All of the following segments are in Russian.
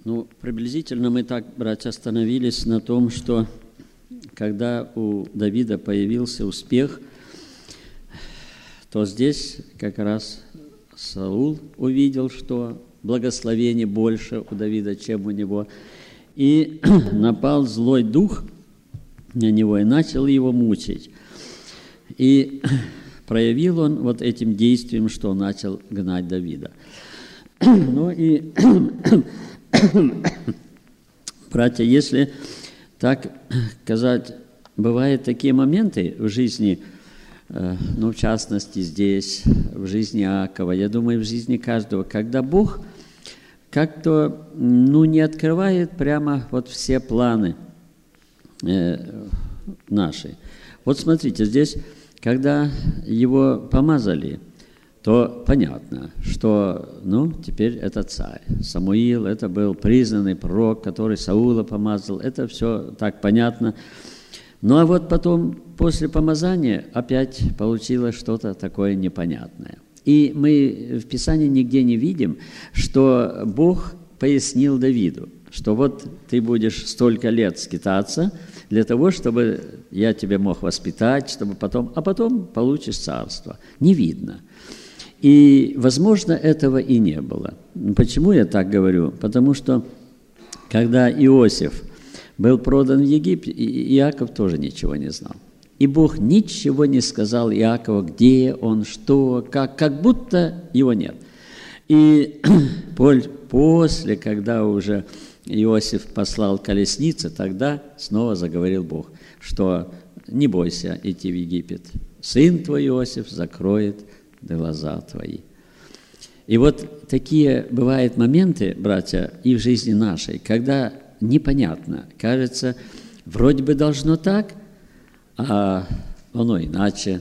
Ну, приблизительно мы так, братья, остановились на том, что когда у Давида появился успех, то здесь как раз Саул увидел, что благословение больше у Давида, чем у него, и напал злой дух на него и начал его мучить. И проявил он вот этим действием, что начал гнать Давида. Ну и, братья, если так сказать, бывают такие моменты в жизни, ну, в частности, здесь, в жизни Иакова, я думаю, в жизни каждого, когда Бог как-то, ну, не открывает прямо вот все планы наши. Вот смотрите, здесь, когда его помазали, то понятно, что, ну, теперь это царь. Самуил, это был признанный пророк, который Саула помазал, это все так понятно. Ну, а вот потом, после помазания, опять получилось что-то такое непонятное. И мы в Писании нигде не видим, что Бог пояснил Давиду, что вот ты будешь столько лет скитаться для того, чтобы я тебя мог воспитать, чтобы потом, а потом получишь царство. Не видно. И, возможно, этого и не было. Почему я так говорю? Потому что, когда Иосиф был продан в Египет, Иаков тоже ничего не знал. И Бог ничего не сказал Иакову, где он, что, как будто его нет. И после, когда уже Иосиф послал колесницы, тогда снова заговорил Бог, что не бойся идти в Египет. Сын твой Иосиф закроет глаза твои. И вот такие бывают моменты, братья, и в жизни нашей, когда непонятно, кажется, вроде бы должно так, а оно иначе.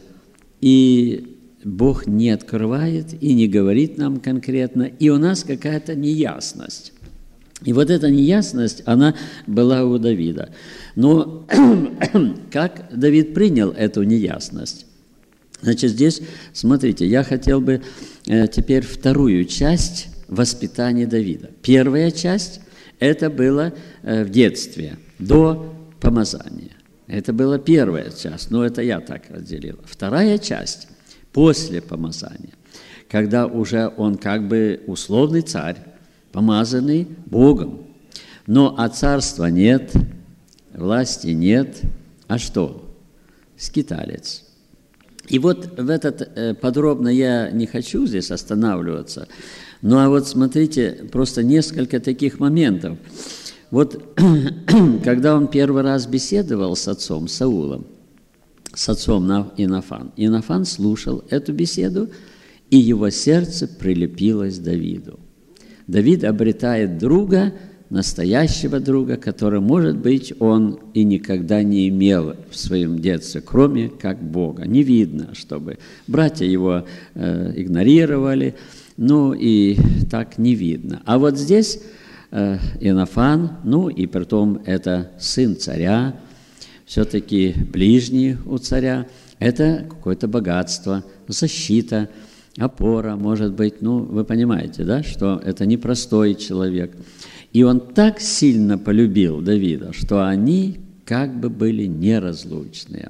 И Бог не открывает и не говорит нам конкретно, и у нас какая-то неясность. И вот эта неясность, она была у Давида. Но как Давид принял эту неясность? Значит, здесь, смотрите, я хотел бы теперь вторую часть воспитания Давида. Первая часть – это было в детстве, до помазания. Это была первая часть, но это я так разделил. Вторая часть – после помазания, когда уже он как бы условный царь, помазанный Богом. Но а царства нет, власти нет, а что? Скиталец. И вот в этот подробно я не хочу здесь останавливаться, ну а вот смотрите, просто несколько таких моментов. Вот когда он первый раз беседовал с отцом Саулом, с отцом Ионафан слушал эту беседу, и его сердце прилепилось к Давиду. Давид обретает друга, настоящего друга, который, может быть, он и никогда не имел в своем детстве, кроме как Бога. Не видно, чтобы братья его игнорировали, ну и так не видно. А вот здесь Ионафан, ну и притом это сын царя, все-таки ближний у царя, это какое-то богатство, защита, опора, может быть, ну вы понимаете, да, что это непростой человек. И он так сильно полюбил Давида, что они как бы были неразлучные.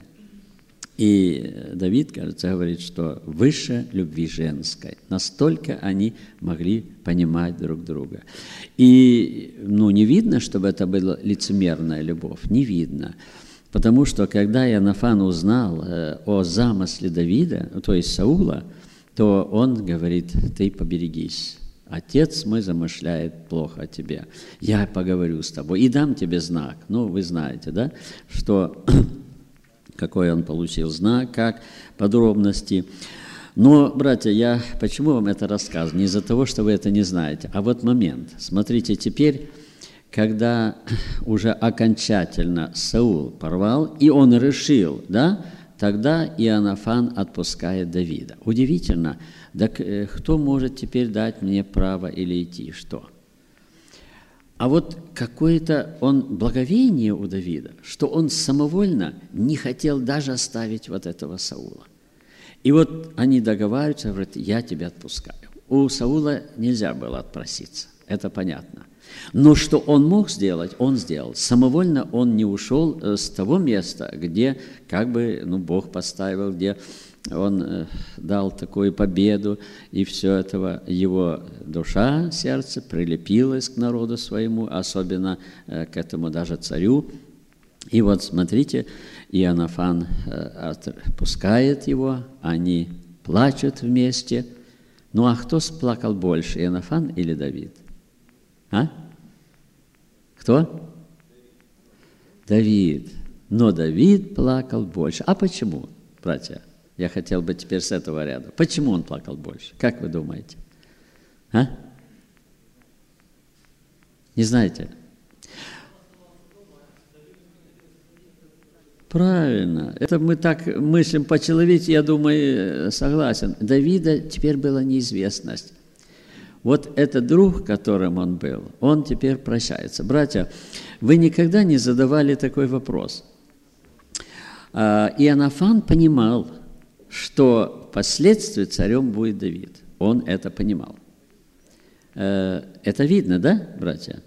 И Давид, кажется, говорит, что выше любви женской. Настолько они могли понимать друг друга. И ну, не видно, чтобы это была лицемерная любовь. Не видно. Потому что, когда Ионафан узнал о замысле Давида, то есть Саула, то он говорит, ты поберегись. Отец мой замышляет плохо о тебе. Я поговорю с тобой и дам тебе знак. Ну, вы знаете, да, что какой он получил знак, как подробности. Но, братья, я почему вам это рассказываю? Не из-за того, что вы это не знаете, а вот момент. Смотрите, теперь, когда уже окончательно Саул порвал, и он решил, да, тогда Ионафан отпускает Давида. Удивительно, так кто может теперь дать мне право или идти? Что? А вот какое-то благовение у Давида, что он самовольно не хотел даже оставить вот этого Саула. И вот они договариваются, говорят, я тебя отпускаю. У Саула нельзя было отпроситься. это понятно. Но что он мог сделать, он сделал. Самовольно он не ушел с того места, где как бы Бог поставил, где он дал такую победу, и все этого его душа, сердце прилепилось к народу своему, особенно к этому даже царю. И вот смотрите, Иоаннафан отпускает его, они плачут вместе. Ну а кто сплакал больше, Иоаннафан или Давид? А? Кто? Давид. Но Давид плакал больше. А почему, братья? Я хотел бы теперь с этого ряда. Почему он плакал больше? Как вы думаете? А? Не знаете? Правильно. Это мы так мыслим по-человечески, я думаю, согласен. Давида теперь была неизвестность. Вот этот друг, которым он был, он теперь прощается. Братья, вы никогда не задавали такой вопрос. Иоаннафан понимал, что впоследствии царем будет Давид. Он это понимал. Это видно, да, братья?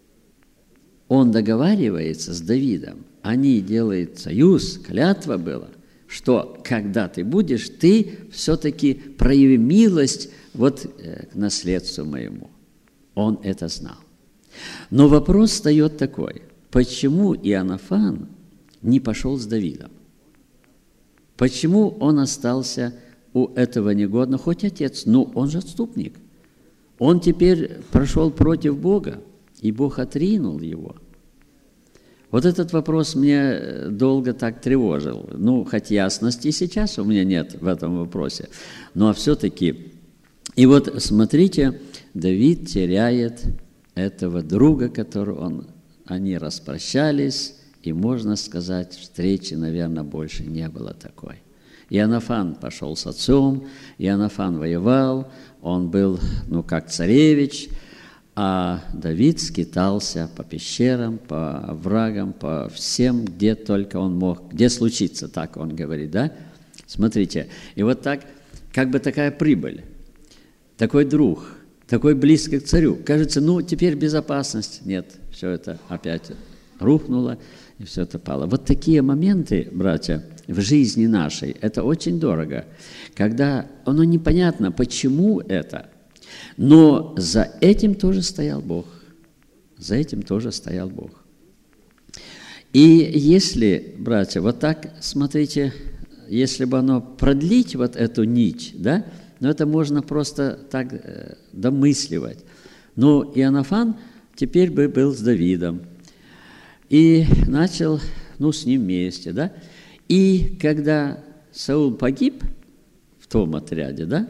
Он договаривается с Давидом. Они делают союз, клятва была, что когда ты будешь, ты все-таки прояви милость вот к наследству моему. Он это знал. Но вопрос встает такой: почему Иоаннафан не пошел с Давидом? Почему он остался у этого негодного, хоть отец, но он же отступник. Он теперь прошел против Бога, и Бог отринул его. Вот этот вопрос мне долго так тревожил. Хоть ясности и сейчас у меня нет в этом вопросе, но все-таки. И вот смотрите, Давид теряет этого друга, которого они распрощались, и, можно сказать, встречи, наверное, больше не было такой. Иоаннафан пошел с отцом, Иоаннафан воевал, он был, как царевич, а Давид скитался по пещерам, по оврагам, по всем, где только он мог, где случится, так он говорит, да? Смотрите, и вот так, как бы такая прибыль, такой друг, такой близкий к царю. Кажется, теперь безопасность. Нет, все это опять рухнуло, и все это пало. Вот такие моменты, братья, в жизни нашей, это очень дорого, когда оно непонятно, почему это. Но за этим тоже стоял Бог. За этим тоже стоял Бог. И если, братья, вот так, смотрите, если бы оно продлить вот эту нить, да, это можно просто так домысливать. Но Иоаннафан теперь бы был с Давидом. И начал, с ним вместе, да. И когда Саул погиб в том отряде, да,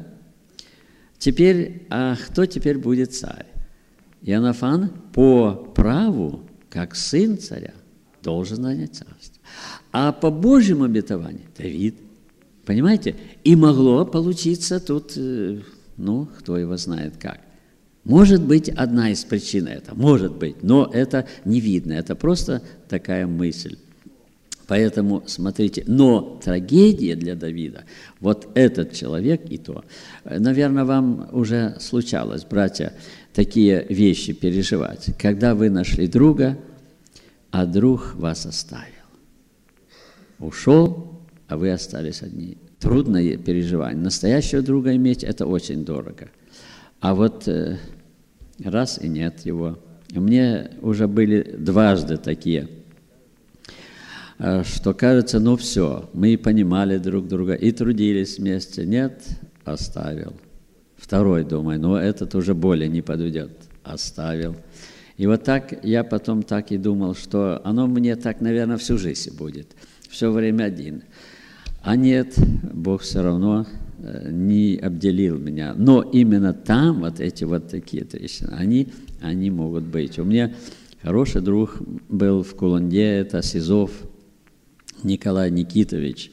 теперь, кто теперь будет царь? Иоаннафан по праву, как сын царя, должен занять царство. А по Божьему обетованию Давид. Понимаете? И могло получиться тут, кто его знает как. Может быть, одна из причин это, может быть, но это не видно, это просто такая мысль. Поэтому, смотрите, но трагедия для Давида, вот этот человек и то, наверное, вам уже случалось, братья, такие вещи переживать, когда вы нашли друга, а друг вас оставил. Ушел, а вы остались одни. Трудное переживание. Настоящего друга иметь – это очень дорого. А вот раз и нет его. У меня уже были дважды такие, что кажется, все, мы понимали друг друга и трудились вместе. Нет, оставил. Второй, думаю, этот уже более не подойдет. Оставил. И вот так, я потом так и думал, что оно мне так, наверное, всю жизнь будет. Все время один. А нет, Бог все равно не обделил меня. Но именно там вот эти вот такие трещины, они могут быть. У меня хороший друг был в Кулунде, это Сизов Николай Никитович.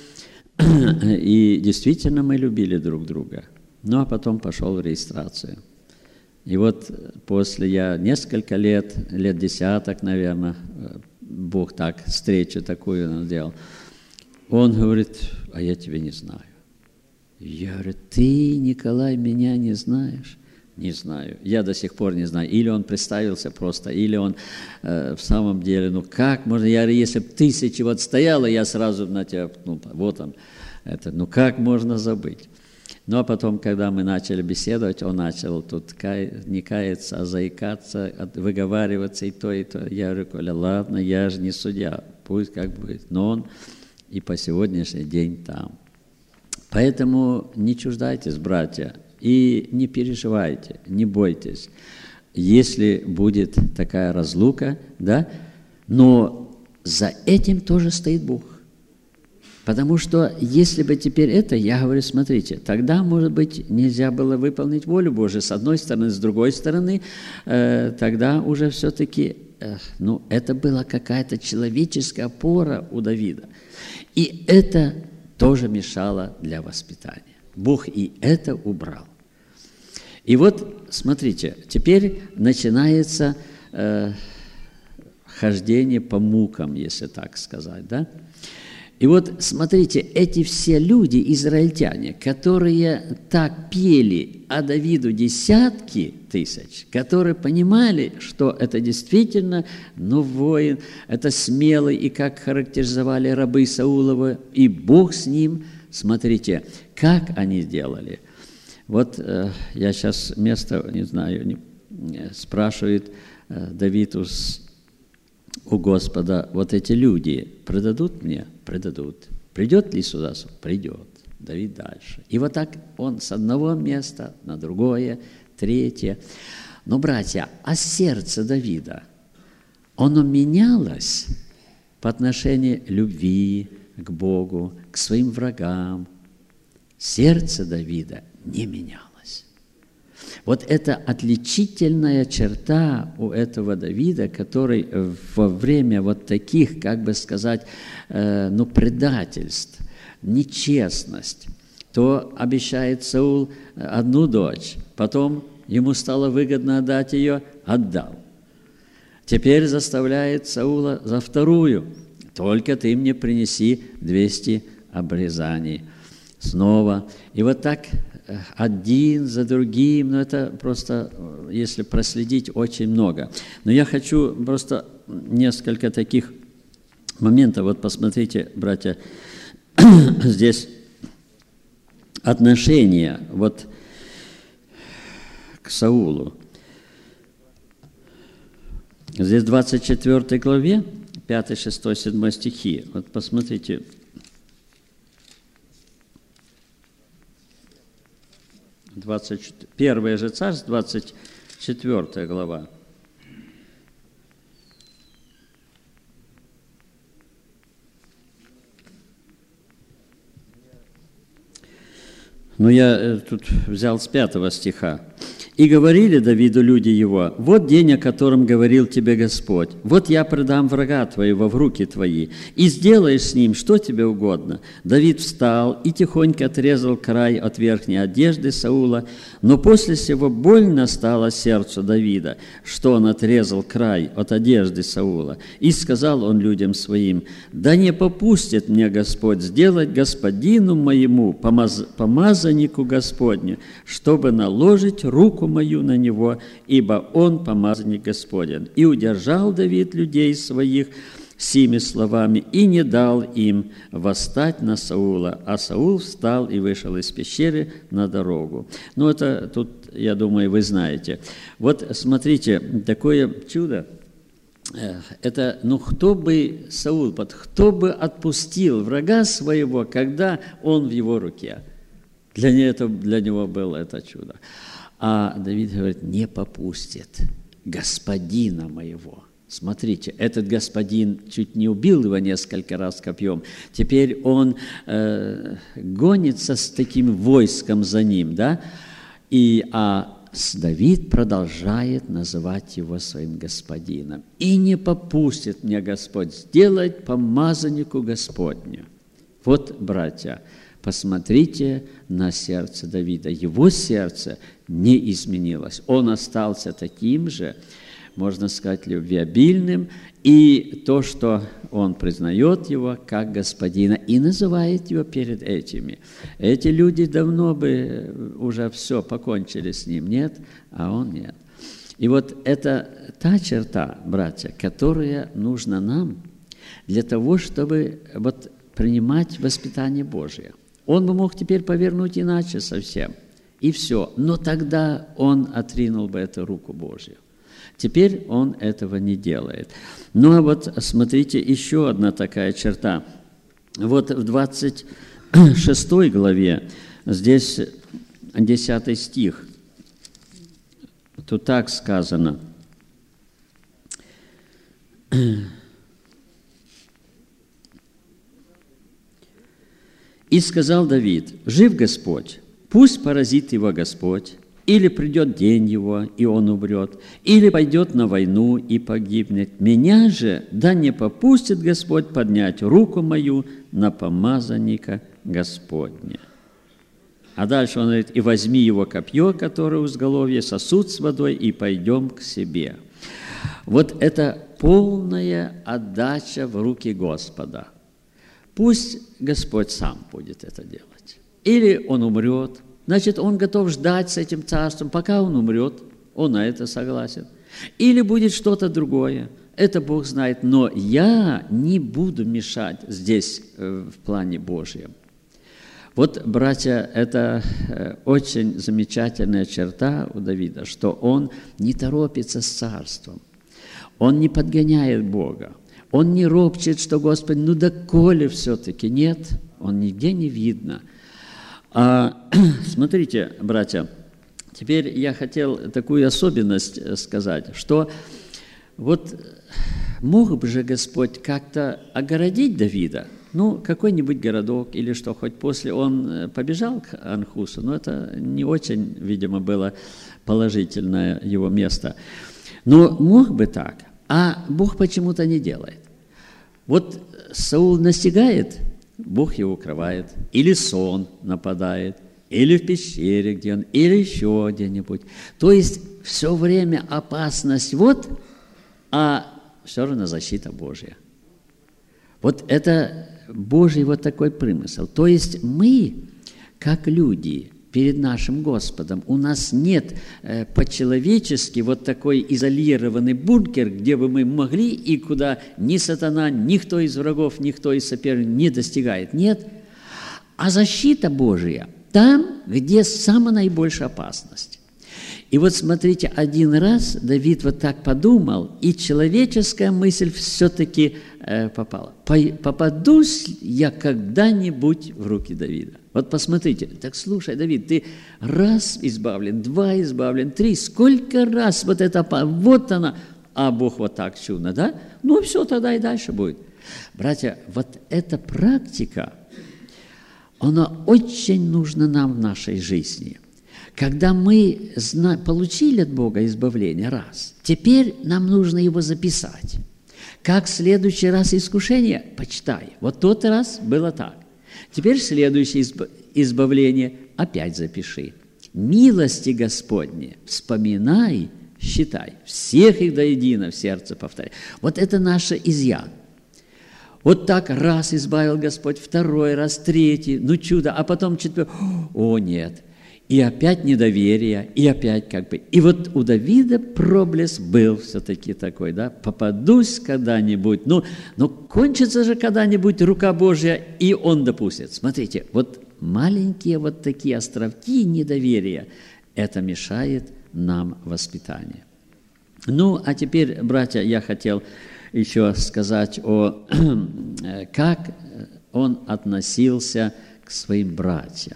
И действительно мы любили друг друга. А потом пошел в регистрацию. И вот после я несколько лет десяток, наверное, Бог так, встречу такую сделал. Он говорит, а я тебя не знаю. Я говорю, ты, Николай, меня не знаешь? Не знаю. Я до сих пор не знаю. Или он представился просто, или он в самом деле, ну как можно, если бы 1000 вот стояло, я сразу на тебя, вот он, это, ну как можно забыть? Ну а потом, когда мы начали беседовать, он начал тут не каяться, а заикаться, выговариваться и то, и то. Я говорю: Коля, ладно, я же не судья, пусть как будет. Но он и по сегодняшний день там. Поэтому не чуждайтесь, братья, и не переживайте, не бойтесь, если будет такая разлука, да, но за этим тоже стоит Бог. Потому что если бы теперь это, я говорю, смотрите, тогда, может быть, нельзя было выполнить волю Божию с одной стороны, с другой стороны, тогда уже все-таки, это была какая-то человеческая опора у Давида. И это тоже мешало для воспитания. Бог и это убрал. И вот, смотрите, теперь начинается хождение по мукам, если так сказать, да? И вот, смотрите, эти все люди, израильтяне, которые так пели о Давиду десятки тысяч, которые понимали, что это действительно, воин, это смелый, и как характеризовали рабы Саулова, и Бог с ним, смотрите, как они делали. Вот я сейчас место, не знаю, спрашивает Давид у Господа: вот эти люди предадут мне? Предадут. Придет ли сюда? Придет. Давид дальше. И вот так он с одного места на другое, третье. Но, братья, а сердце Давида, оно менялось по отношению любви к Богу, к своим врагам. Сердце Давида не менялось. Вот это отличительная черта у этого Давида, который во время вот таких, как бы сказать, предательств, нечестность, то обещает Саул одну дочь, потом ему стало выгодно отдать ее, отдал. Теперь заставляет Саула за вторую: только ты мне принеси 200 обрезаний. Снова. И вот так один за другим, это просто, если проследить, очень много. Но я хочу просто несколько таких моментов. Вот посмотрите, братья, здесь отношение вот к Саулу. Здесь в 24 главе, 5, 6, 7 стихи. Вот посмотрите. Первое же Царств, 24 глава. Я тут взял с 5 стиха. «И говорили Давиду люди его: вот день, о котором говорил тебе Господь. Вот я предам врага твоего в руки твои, и сделаешь с ним, что тебе угодно». Давид встал и тихонько отрезал край от верхней одежды Саула, но после сего больно стало сердцу Давида, что он отрезал край от одежды Саула. И сказал он людям своим: «Да не попустит мне Господь сделать господину моему, помазаннику Господню, чтобы наложить руку мою на него, ибо он помазанник Господень». И удержал Давид людей своих сими словами, и не дал им восстать на Саула. А Саул встал и вышел из пещеры на дорогу. Это тут, я думаю, вы знаете. Вот смотрите, такое чудо. Это, кто бы Саул, кто бы отпустил врага своего, когда он в его руке? Для него было это чудо. А Давид говорит: не попустит господина моего. Смотрите, этот господин чуть не убил его несколько раз копьем. Теперь он гонится с таким войском за ним, да? Давид продолжает называть его своим господином. «И не попустит мне Господь сделать помазаннику Господню». Вот, братья, посмотрите на сердце Давида. Его сердце не изменилось. Он остался таким же. можно сказать, любвеобильным, и то, что он признает его как господина и называет его перед этими. Эти люди давно бы уже все покончили с ним, нет, а он нет. И вот это та черта, братья, которая нужна нам для того, чтобы вот принимать воспитание Божие. Он бы мог теперь повернуть иначе совсем, и все. Но тогда он отринул бы эту руку Божью. Теперь он этого не делает. Ну, а вот смотрите, еще одна такая черта. Вот в 26 главе, здесь 10 стих, тут так сказано. «И сказал Давид, жив Господь, пусть поразит его Господь, или придет день его, и он умрет, или пойдет на войну и погибнет. Меня же да не попустит Господь поднять руку мою на помазанника Господня». А дальше он говорит, «И возьми его копье, которое у изголовья, сосуд с водой, и пойдем к себе». Вот это полная отдача в руки Господа. Пусть Господь сам будет это делать. Или он умрет, значит, он готов ждать с этим царством, пока он умрет, он на это согласен. Или будет что-то другое, это Бог знает, но я не буду мешать здесь в плане Божьем. Вот, братья, это очень замечательная черта у Давида, что он не торопится с царством, он не подгоняет Бога, он не ропчет, что, Господи, ну доколе все-таки, нет, он нигде не видно. Смотрите, братья, теперь я хотел такую особенность сказать, что вот мог бы же Господь как-то огородить Давида, ну, какой-нибудь городок или что, хоть после он побежал к Анхусу, но это не очень, видимо, было положительное его место. Но мог бы так, а Бог почему-то не делает. Вот Саул настигает, Бог его укрывает, или сон нападает, или в пещере, где он, или еще где-нибудь. То есть все время опасность вот, а все равно защита Божья. Вот это Божий вот такой примысел. То есть мы, как люди, перед нашим Господом, у нас нет по-человечески вот такой изолированный бункер, где бы мы могли и куда ни сатана, никто из врагов, никто из соперников не достигает. Нет. А защита Божия там, где самая наибольшая опасность. И вот смотрите, один раз Давид вот так подумал, и человеческая мысль все-таки попала. Попадусь я когда-нибудь в руки Давида? Вот посмотрите, так слушай, Давид, ты раз избавлен, два избавлен, три, сколько раз вот это, вот она, а Бог вот так чудно, да? Ну все, тогда и дальше будет. Братья, вот эта практика, она очень нужна нам в нашей жизни. Когда мы получили от Бога избавление раз, теперь нам нужно его записать. Как в следующий раз искушение, почитай. Вот тот раз было так. Теперь следующее избавление опять запиши. Милости Господни вспоминай, считай. Всех их до едино в сердце повторяй. Вот это наше изъян. Вот так раз избавил Господь, второй раз, третий, ну чудо, а потом четвертый. О, нет. И опять недоверие, и опять как бы. И вот у Давида проблеск был все-таки такой, да, попадусь когда-нибудь, ну кончится же когда-нибудь рука Божья, и он допустит. Смотрите, вот маленькие вот такие островки недоверия, это мешает нам воспитанию. Ну, а теперь, братья, я хотел еще сказать как он относился к своим братьям.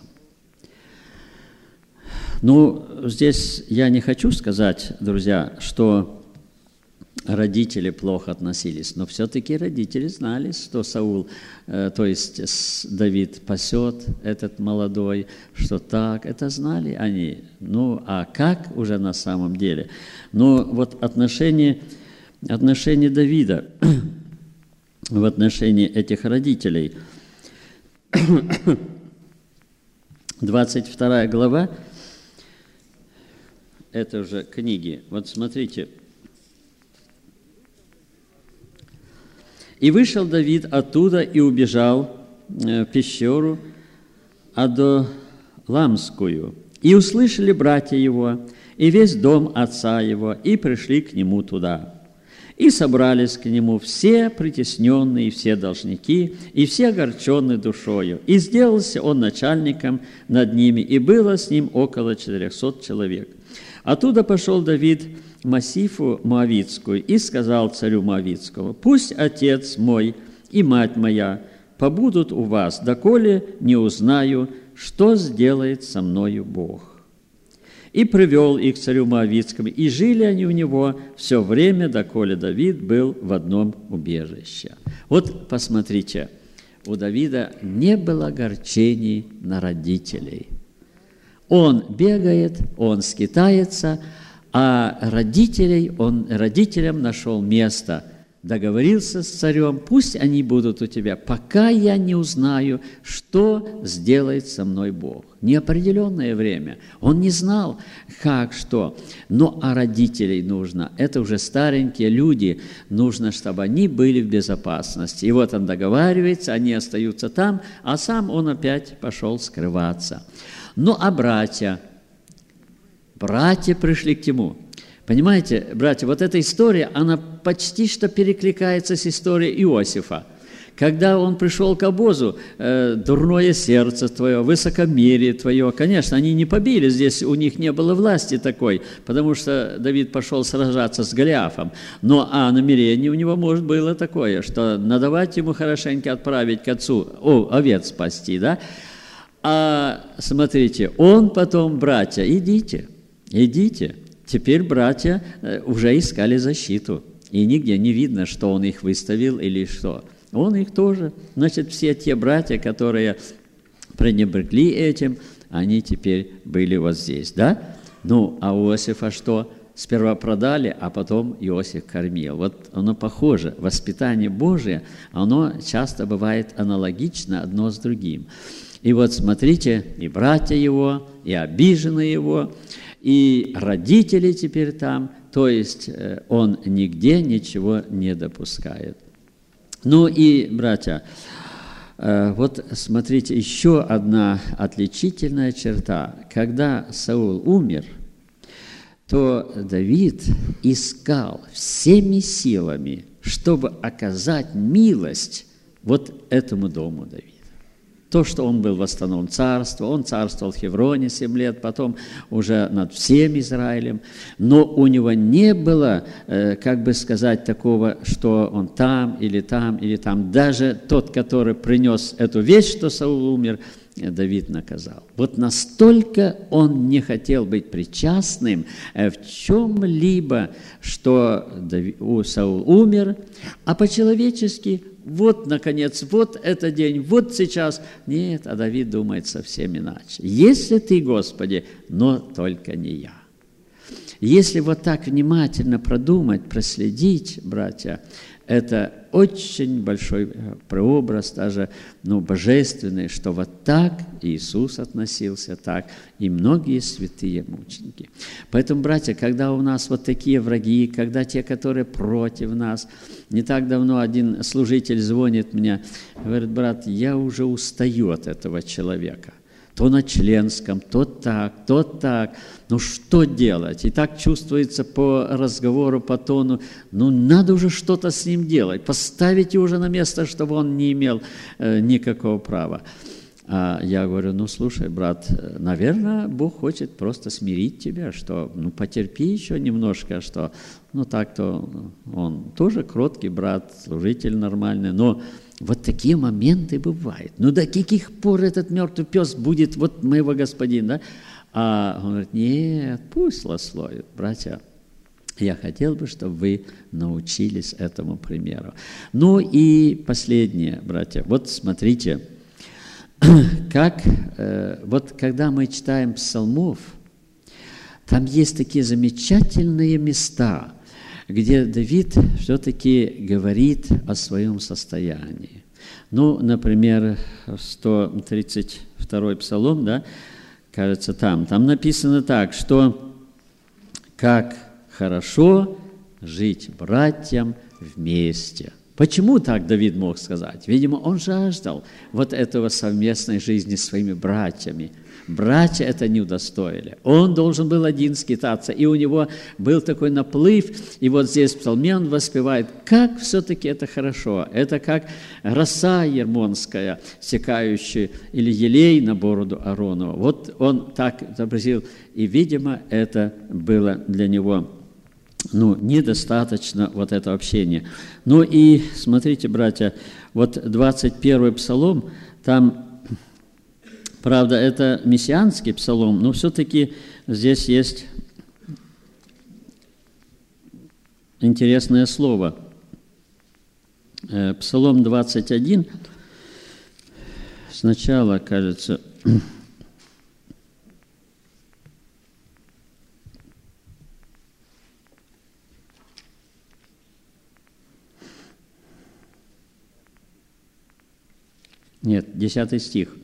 Ну, здесь я не хочу сказать, друзья, что родители плохо относились, но все-таки родители знали, что Саул, то есть Давид пасет этот молодой, что так, это знали они. Ну, а как уже на самом деле? Ну, вот отношение Давида в отношении этих родителей. 22 глава, это уже книги. Вот смотрите, И вышел Давид оттуда и убежал в пещеру Адулламскую. И услышали братья его, и весь дом отца его, и пришли к нему туда. И собрались к нему все притесненные, все должники, и все огорченные душою. И сделался он начальником над ними, и было с ним около 400 человек. Оттуда пошел Давид в Массифу Моавитскую и сказал царю Моавитскому: «Пусть отец мой и мать моя побудут у вас, доколе не узнаю, что сделает со мною Бог». И привел их к царю Моавитскому, и жили они у него все время, доколе Давид был в одном убежище. Вот посмотрите, у Давида не было огорчений на родителей. Он бегает, он скитается, а родителям нашел место, договорился с царем: пусть они будут у тебя, пока я не узнаю, что сделает со мной Бог. Неопределенное время. Он не знал, как, что. Но а родителей нужно. Это уже старенькие люди. Нужно, чтобы они были в безопасности. И вот он договаривается, они остаются там, а сам он опять пошел скрываться. Ну, а братья пришли к нему. Понимаете, братья, вот эта история, она почти что перекликается с историей Иосифа. Когда он пришел к обозу, дурное сердце твое, высокомерие твое. Конечно, они не побили, здесь у них не было власти такой, потому что Давид пошел сражаться с Голиафом. Но намерение у него, может, было такое, что надавать ему хорошенько отправить к отцу, овец спасти, да? А смотрите, он потом: братья, идите. Теперь братья уже искали защиту, и нигде не видно, что он их выставил или что. Он их тоже. Значит, все те братья, которые пренебрегли этим, они теперь были вот здесь, да? Ну, а у Иосифа что? Сперва продали, а потом Иосиф кормил. Вот оно похоже. Воспитание Божие, оно часто бывает аналогично одно с другим. И вот смотрите, и братья его, и обиженные его, и родители теперь там, то есть он нигде ничего не допускает. Ну и, братья, вот смотрите, еще одна отличительная черта. Когда Саул умер, то Давид искал всеми силами, чтобы оказать милость вот этому дому Давида. То, что он был восстановлен царство, он царствовал в Хевроне 7 лет, потом уже над всем Израилем, но у него не было, как бы сказать, такого, что он там или там или там. Даже тот, который принес эту вещь, что Саул умер, Давид наказал. Вот настолько он не хотел быть причастным в чем-либо, что Саул умер, а по-человечески вот, наконец, вот этот день, вот сейчас. Нет, а Давид думает совсем иначе. Если ты, Господи, но только не я. Если вот так внимательно продумать, проследить, братья, это очень большой прообраз, даже божественный, что вот так Иисус относился, так и многие святые мученики. Поэтому, братья, когда у нас вот такие враги, когда те, которые против нас, не так давно один служитель звонит мне, говорит: брат, я уже устаю от этого человека. То на членском, то так. Ну, что делать? И так чувствуется по разговору, по тону. Ну, надо уже что-то с ним делать. Поставить его уже на место, чтобы он не имел никакого права. А я говорю: ну, слушай, брат, наверное, Бог хочет просто смирить тебя, что, потерпи еще немножко, что, так-то он тоже кроткий брат, служитель нормальный, но вот такие моменты бывают. До каких пор этот мертвый пес будет вот моего господина, да? А он говорит: нет, пусть злословит. Братья, я хотел бы, чтобы вы научились этому примеру. Ну и последнее, братья, вот смотрите, вот когда мы читаем псалмов, там есть такие замечательные места, где Давид все-таки говорит о своем состоянии. Например, 132-й псалом, да, кажется, там написано так, что «как хорошо жить братьям вместе». Почему так Давид мог сказать? Видимо, он жаждал вот этого совместной жизни с своими братьями. Братья это не удостоили. Он должен был один скитаться, и у него был такой наплыв. И вот здесь в псалме он воспевает, как все-таки это хорошо. Это как роса ермонская, стекающая, или елей на бороду Ааронову. Вот он так изобразил, и, видимо, это было для него недостаточно вот это общение. Ну и смотрите, братья, вот 21-й псалом, там, правда, это мессианский псалом, но все-таки здесь есть интересное слово. Псалом 21, сначала, кажется, нет, 10 стих.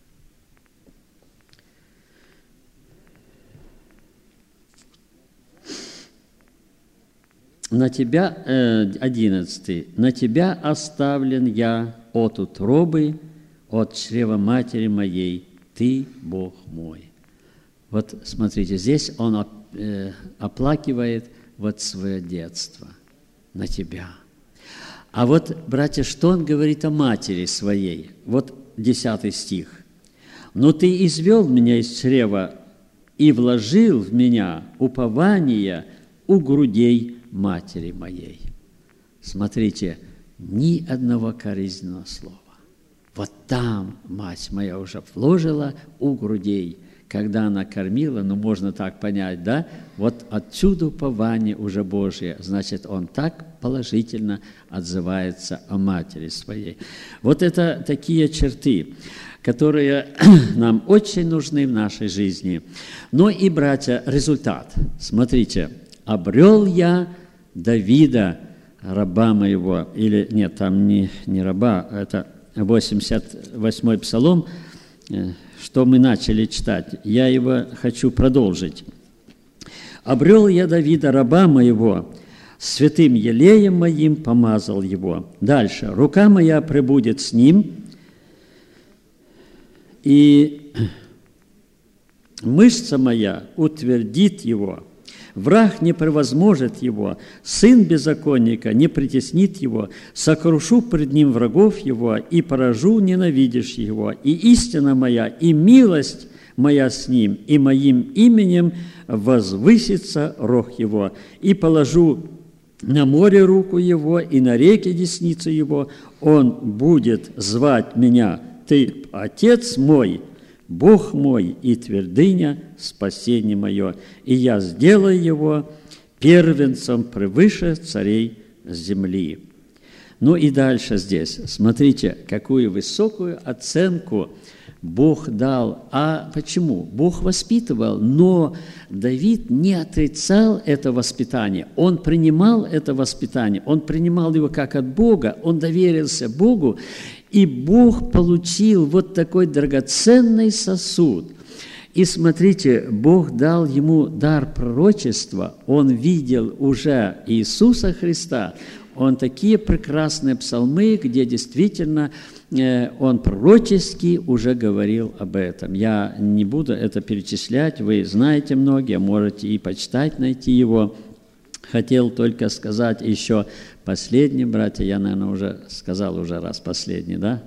На тебя, 11, на тебя оставлен я от утробы, от чрева матери моей, ты Бог мой. Вот смотрите, здесь он оплакивает вот свое детство на тебя. А вот, братья, что он говорит о матери своей? Вот 10 стих. «Но ты извел меня из чрева и вложил в меня упование у грудей матери моей». Смотрите, ни одного коризненного слова. Вот там мать моя уже вложила у грудей, когда она кормила, можно так понять, да? Вот отсюда упование уже Божие, значит, он так положительно отзывается о матери своей. Вот это такие черты, которые нам очень нужны в нашей жизни. Но и, братья, результат. Смотрите, «Обрел я Давида, раба моего», или нет, там не раба, это 88-й псалом, что мы начали читать. Я его хочу продолжить. «Обрел я Давида, раба моего, святым елеем моим помазал его». Дальше. «Рука моя пребудет с ним, и мышца моя утвердит его. Враг не превозможет его, сын беззаконника не притеснит его, сокрушу пред ним врагов его, и поражу ненавидящих его, и истина моя, и милость моя с ним, и моим именем возвысится рог его, и положу на море руку его, и на реке десницу его, он будет звать меня, ты, Отец мой, Бог мой и твердыня, спасение мое, и я сделаю его первенцем превыше царей земли». Ну и дальше здесь, смотрите, какую высокую оценку Бог дал. А почему? Бог воспитывал, но Давид не отрицал это воспитание. Он принимал это воспитание, он принимал его как от Бога, он доверился Богу, и Бог получил вот такой драгоценный сосуд. И смотрите, Бог дал ему дар пророчества, он видел уже Иисуса Христа, он такие прекрасные псалмы, где действительно он пророчески уже говорил об этом. Я не буду это перечислять, вы знаете многие, можете и почитать, найти его. Хотел только сказать еще последний, братья, я, наверное, уже сказал уже раз последний, да?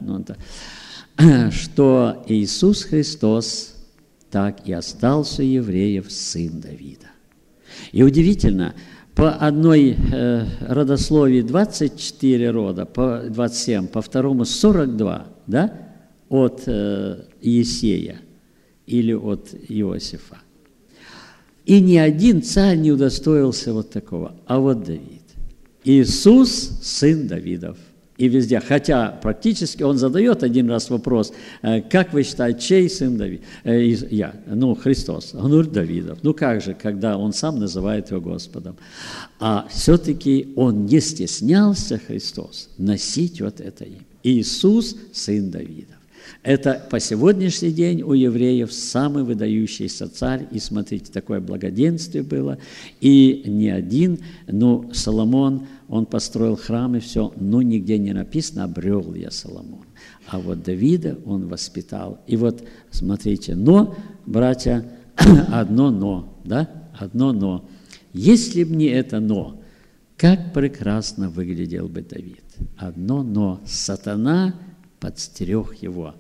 Что Иисус Христос так и остался евреев сын Давида. И удивительно, по одной родословии 24 рода, по 27, по второму 42, да, от Иесея или от Иосифа. И ни один царь не удостоился вот такого, а вот Давид. Иисус – сын Давидов. И везде, хотя практически он задает один раз вопрос, как вы считаете, чей сын Давид? Я, Христос. Он говорит, Давидов. Как же, когда он сам называет его Господом. А все-таки он не стеснялся, Христос, носить вот это имя. Иисус – сын Давидов. Это по сегодняшний день у евреев самый выдающийся царь. И смотрите, такое благоденствие было. И не один, но Соломон, он построил храм и все. Но нигде не написано «обрел я Соломон». А вот Давида он воспитал. И вот смотрите, но, братья, одно «но», да? Одно «но». Если бы не это «но», как прекрасно выглядел бы Давид. Одно «но». Сатана подстерег его.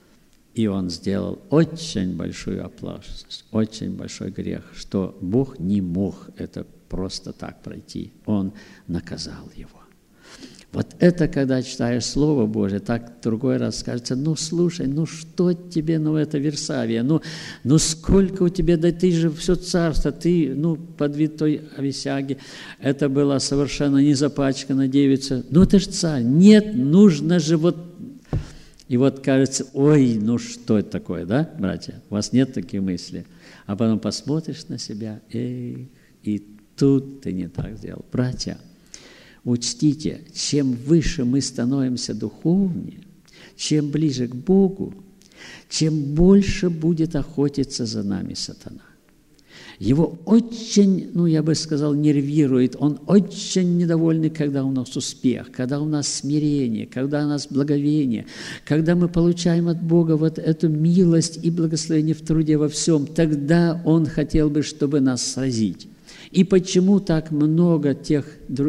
И он сделал очень большую оплошность, очень большой грех, что Бог не мог это просто так пройти. Он наказал его. Вот это, когда читаешь Слово Божие, так в другой раз скажется, ну, слушай, ну, что тебе, ну, это Версавия, ну, сколько у тебя, да ты же все царство, ты, ну, под вид той Ависяги, это была совершенно не запачкана девица, ну, это же царь, нет, нужно же вот, и вот кажется, ой, ну, что это такое, да, братья, у вас нет таких мыслей, а потом посмотришь на себя, и тут ты не так сделал, братья. Учтите, чем выше мы становимся духовнее, чем ближе к Богу, чем больше будет охотиться за нами сатана. Его очень, ну, я бы сказал, нервирует, он очень недовольный, когда у нас успех, когда у нас смирение, когда у нас благовение, когда мы получаем от Бога вот эту милость и благословение в труде во всем, тогда он хотел бы, чтобы нас сразить. И почему так много тех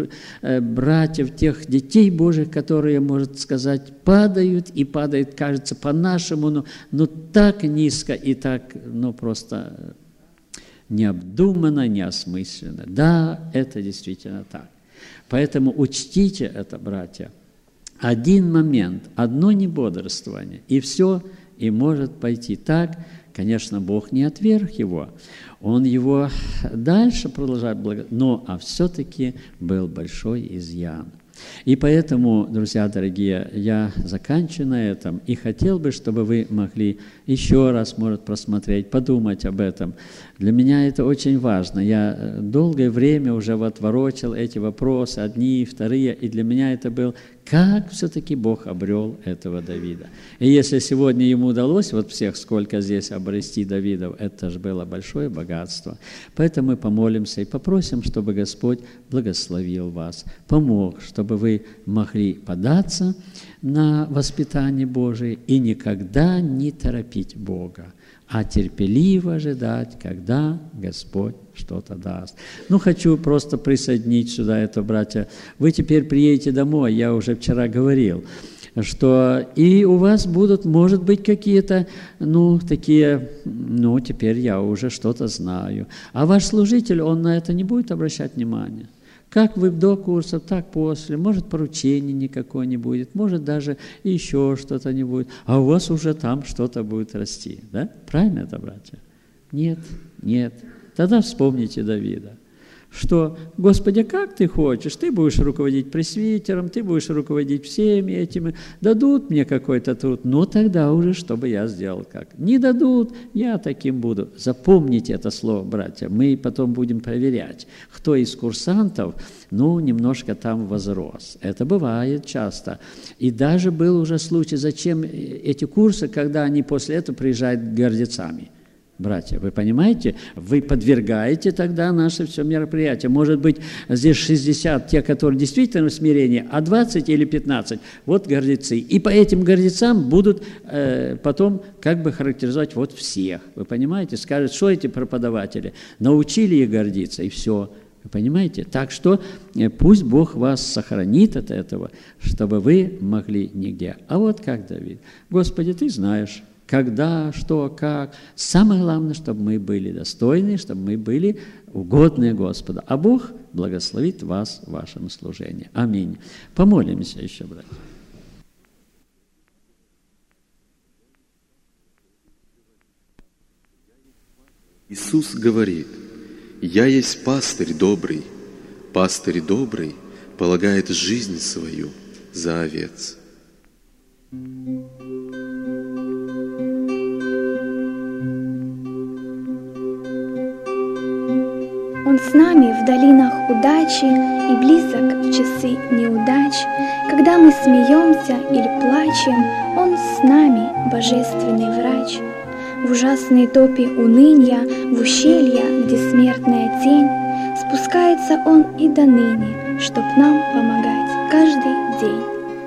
братьев, тех детей Божьих, которые, можно сказать, падают, и падают, кажется, по-нашему, но так низко и так, ну, просто необдуманно, неосмысленно. Да, это действительно так. Поэтому учтите это, братья. Один момент, одно небодрствование, и все, и может пойти так. Конечно, Бог не отверг его. Он его дальше продолжает благословить, но все-таки был большой изъян. И поэтому, друзья дорогие, я заканчиваю на этом и хотел бы, чтобы вы могли еще раз, может, просмотреть, подумать об этом. Для меня это очень важно. Я долгое время уже вот ворочал эти вопросы, одни, вторые, и для меня это был, как все-таки Бог обрел этого Давида. И если сегодня ему удалось, вот всех, сколько здесь обрести Давидов, это же было большое богатство. Поэтому мы помолимся и попросим, чтобы Господь благословил вас, помог, чтобы вы могли податься на воспитание Божие и никогда не торопить Бога, а терпеливо ожидать, когда Господь что-то даст. Ну, хочу просто присоединить сюда это, братья. Вы теперь приедете домой, я уже вчера говорил, что и у вас будут, может быть, какие-то, ну, такие, ну, теперь я уже что-то знаю. А ваш служитель, он на это не будет обращать внимания. Как вы до курсов, так после. Может, поручений никакой не будет, может, даже еще что-то не будет. А у вас уже там что-то будет расти. Да? Правильно это, братья? Нет, нет. Тогда вспомните Давида, что, Господи, как ты хочешь, ты будешь руководить пресвитером, ты будешь руководить всеми этими, дадут мне какой-то труд, но тогда уже, чтобы я сделал как. Не дадут, я таким буду. Запомните это слово, братья, мы потом будем проверять, кто из курсантов, ну, немножко там возрос. Это бывает часто. И даже был уже случай, зачем эти курсы, когда они после этого приезжают гордецами. Братья, вы понимаете? Вы подвергаете тогда наше все мероприятие. Может быть, здесь 60 те, которые действительно в смирении, а 20 или 15 вот гордецы. И по этим гордецам будут потом как бы характеризовать вот всех. Вы понимаете? Скажут, что эти преподаватели научили их гордиться, и все. Вы понимаете? Так что пусть Бог вас сохранит от этого, чтобы вы могли нигде. А вот как Давид. Господи, ты знаешь, когда, что, как. Самое главное, чтобы мы были достойны, чтобы мы были угодны Господу. А Бог благословит вас в вашем служении. Аминь. Помолимся еще, братья. Иисус говорит: «Я есть пастырь добрый полагает жизнь свою за овец». Он с нами в долинах удачи и близок в часы неудач. Когда мы смеемся или плачем, Он с нами, божественный врач. В ужасной топе уныния, в ущелья, где смертная тень, спускается Он и доныне, чтоб нам помогать каждый день.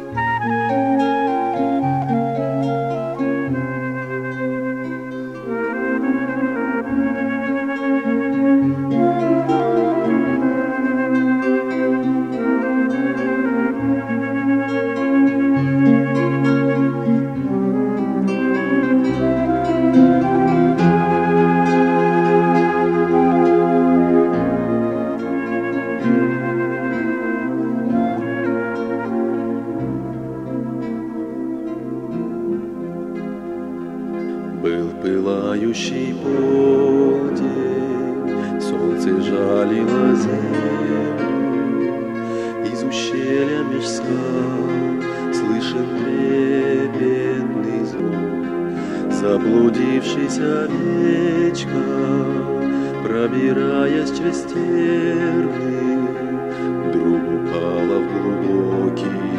Был пылающий полдень, солнце жалило землю. Из ущелья меж скал слышен трепетный звук. Заблудившаяся овечка, пробираясь через терны, вдруг упала в глубокий,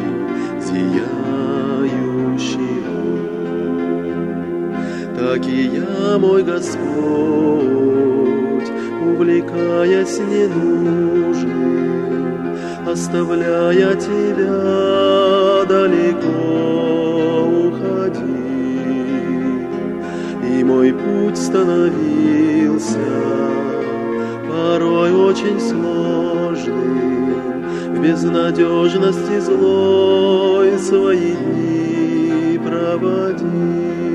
зияющий луг. Так и я, мой Господь, увлекаясь ненужным, оставляя Тебя, далеко уходил. И мой путь становился порой очень сложным, в безнадежности злой свои дни проводил.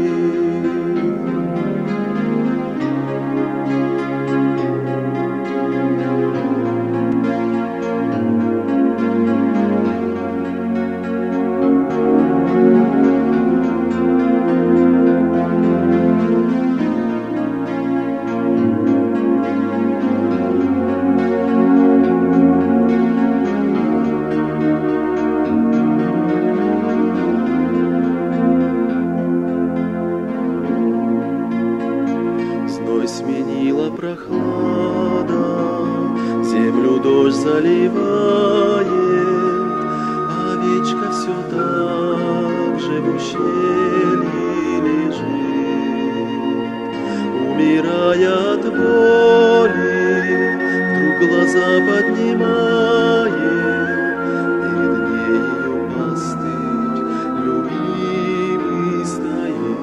Сменила прохлада, землю дождь заливает, овечка все так же в ущелье лежит. Умирая от боли, вдруг глаза поднимает, перед ней ее пастырь любимый стоит.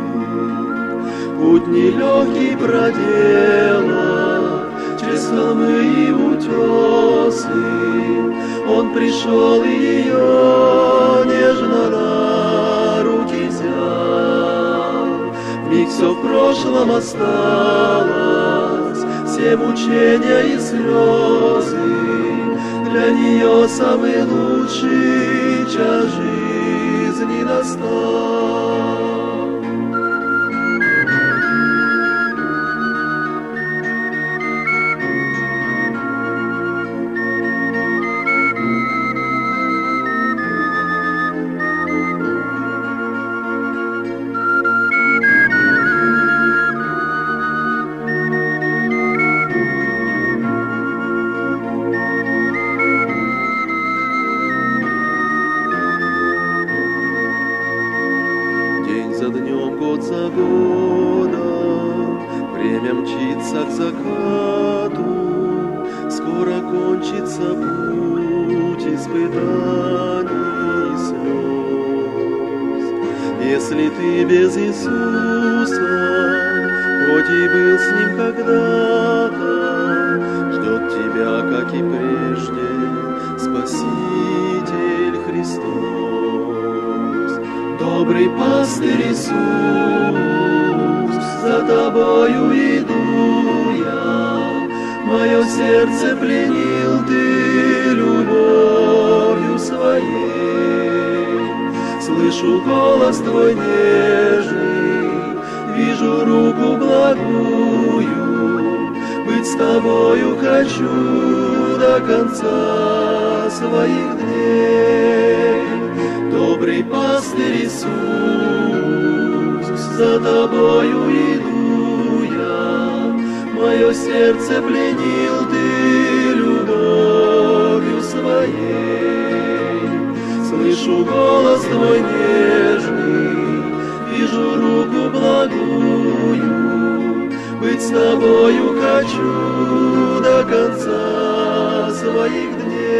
Путь нелегкий проделав, через холмы и утесы, Он пришел и ее нежно на руки взял. Вмиг все в прошлом осталось, все мучения и слезы, для нее самый лучший час жизни настал. За днем, год за годом, время мчится к закату, скоро кончится путь испытаний и слез. Если ты без Иисуса, хоть и был с Ним когда-то, ждет тебя, как и прежде, Спаситель Христос. Добрый пастырь Иисус, за тобою иду я, мое сердце пленил ты любовью своей. Слышу голос твой нежный, вижу руку благую, быть с тобою хочу до конца своих дней. Добрый пастырь Иисус, за тобою иду я, Мое сердце пленил ты любовью своей. Слышу голос твой нежный, вижу руку благую. Быть с тобою хочу до конца своих дней.